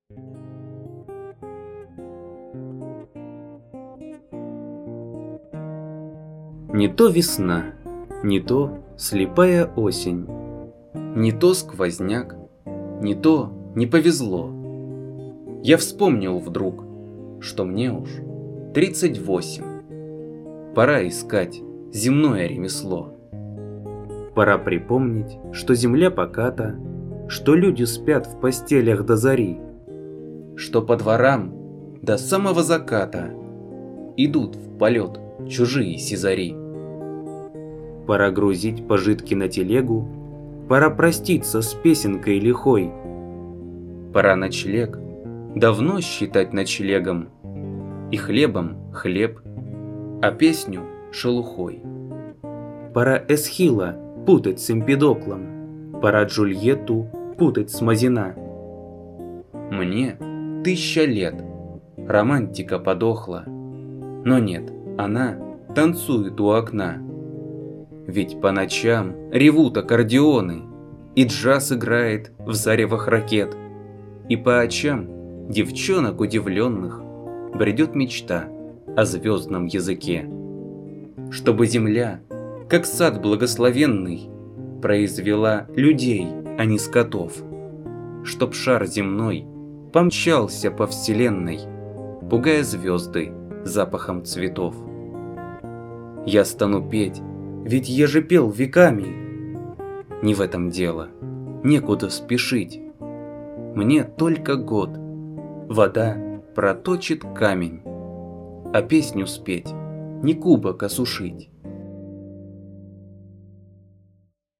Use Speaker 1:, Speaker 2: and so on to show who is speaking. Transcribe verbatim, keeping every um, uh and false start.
Speaker 1: Не то весна, не то слепая осень, не то сквозняк, не то не повезло. Я вспомнил вдруг, что мне уж тридцать восемь. Пора искать земное ремесло. Пора припомнить, что земля поката, что люди спят в постелях до зари, что по дворам до самого заката идут в полет чужие сизари. Пора грузить пожитки на телегу, пора проститься с песенкой лихой. Пора ночлег давно считать ночлегом, и хлебом хлеб, а песню шелухой. Пора Эсхила путать с Эмпидоклом, пора Джульетту путать с Мазина. Мне тысяча лет, романтика подохла, но нет, она танцует у окна. Ведь по ночам ревут аккордеоны, и джаз играет в заревах ракет, и по очам девчонок удивленных бредет мечта о звездном языке. Чтобы земля, как сад благословенный, произвела людей, а не скотов. Чтоб шар земной помчался по вселенной, пугая звезды запахом цветов. Я стану петь, ведь я же пел веками. Не в этом дело, некуда спешить. Мне только год, вода проточит камень, а песню спеть, не кубок осушить.